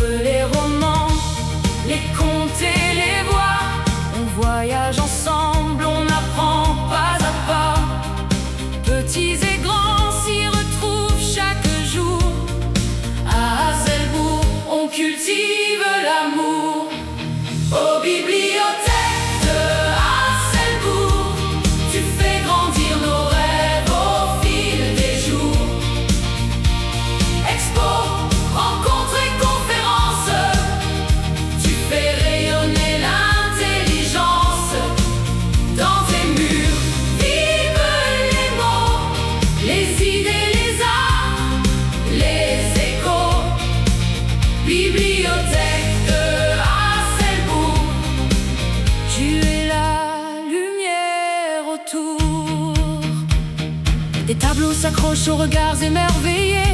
Entre les romans, les contes et les voix, on voyage ensemble, on apprend pas à pas. Petits et grands s'y retrouvent chaque jour. À Hazelbourg, on cultive l'amour. Aux bibliothèques de Hazelbourg, tu fais grandir nos rêves au fil des jours. Expo, rencontres et conférences, tu fais rayonner l'intelligence. Dans tes murs vivent les mots, les idées, les arts, les échos. Bibliothèque de Hazelbourg, tu es la lumière autour. Des tableaux s'accrochent aux regards émerveillés.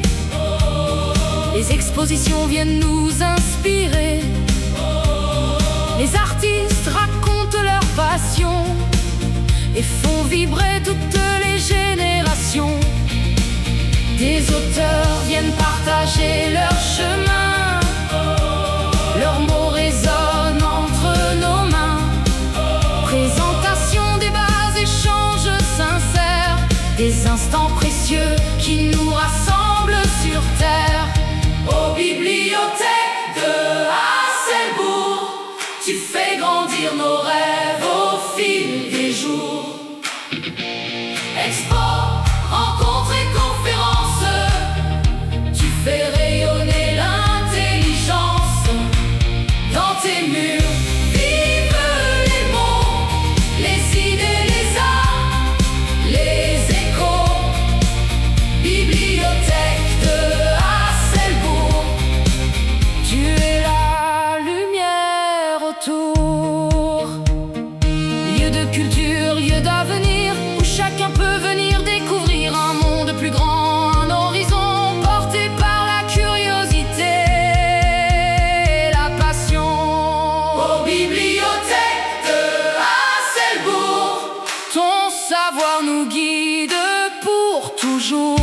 Les expositions viennent nous inspirer. Les artistes racontent leur passion et font vibrer toutes les générations. Des auteurs viennent partager leur chemin. Leurs mots résonnent entre nos mains. Présentation, débats, échanges sincères, des instants précieux qui nous rassemblent sur terre. Aux bibliothèques de Hazelbourg, tu fais grandir nos rêves au fil des jours. Expo, rencontres et conférences, tu fais rayonner l'intelligence. Dans tes murs vivent les mots, les idées, les arts, les échos. Bibliothèque de Hazelbourg, tu es la lumière autour. Lieu de culture, lieu d'avenir, où chacun peut venir découvrir un monde plus grand, un horizon porté par la curiosité et la passion. Aux bibliothèques de Hazelbourg, ton savoir nous guide pour toujours.